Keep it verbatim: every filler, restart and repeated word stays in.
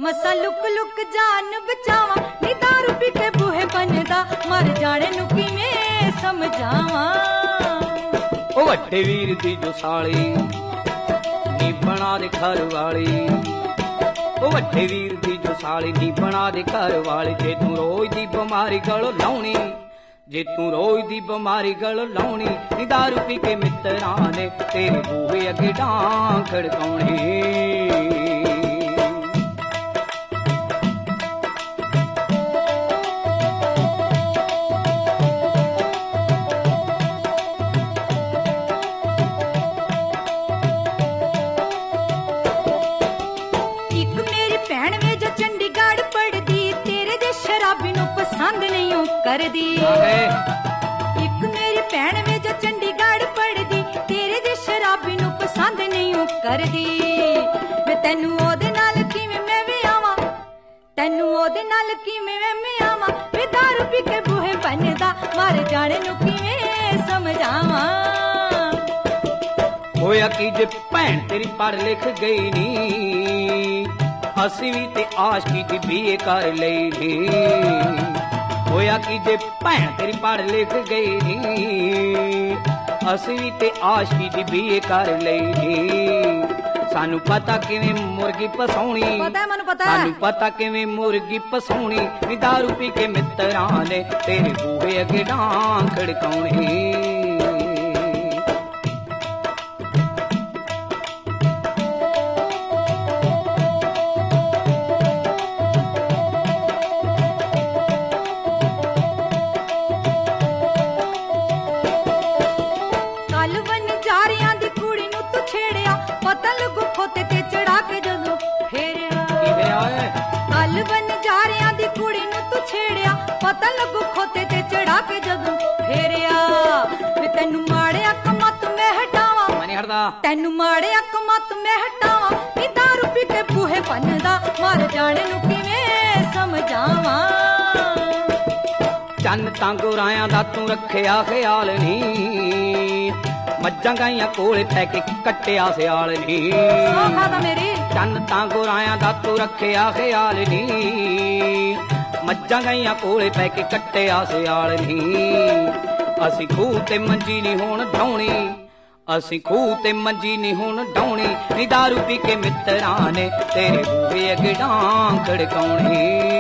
मसा look look जान बचावा नी दारू पी के बूहे बनदा मर जाने नू किवें समझावा। ओ वड्डे वीर दी जो साली नी बना दे घर वाली, ओ वड्डे वीर दी जो साली नी बना दे घर वाली। जे तू रोज दी बीमारी गल लाउणी, जे तू रोज दी बीमारी गल लाउणी नी दारू पी के मित्तरां ने तेरे बूहे अगे डां खड़काउणी। पसंद नहीं कर दी एक मेरी भैन वे जो चंडीगढ़ पढ़दी तेरे जे शराबी नू पसंद नहीं कर दी। मैं तेनू ओदे नाल किवें मैं वी आवां, तेनू ओदे नाल किवें मैं आवां वे दारू पी के बूहे बनदा मर जाने नू किवें समझावां। होया कि जे भैन तेरी पढ़ लिख गई नी असी भी ते आशकी दी बीए कर लई नी। होया कि जे भैन तेरी पढ़ लिख गई नी असी भी ते आशकी दी बीए कर लई नी। सानू पता किवें मुर्गी फसाउणी, पता है मैनू पता है, सानू पता किवें मुर्गी फसाउणी नी दारू पी के मित्तरां ने तेरे बूहे अगे डां खड़काउणी। पता लगू खोते ते चढ़ा के जदों फेरिया कल बन जा रिया दी कुड़ी नू तू छेड़िया पता लगू खोते ते चढ़ा के जदों फेरिया। वे तैनू माड़े अख मत मैं हटावा, तैनू माड़े अख मत मैं हटावा नी दारू पी के बूहे बनदा मर जाने नू किवें समझावा। चन्न तां गोरायां दा तू रखिया ख्याल नी मज्जां गाइयां कोले पै के कट्टिया सियाल नी। चन्न तां गोरायां दा तू रखिया ख्याल नी मज्जां गाइयां कोले पै के कट्टिया सियाल नी। असी खूह ते मंजी नी हुण ढाउणी, असी खूह ते मंजी नी हुण ढाउणी नी दारू पी के मित्तरां ने तेरे बूहे अगे डां खड़काउणी।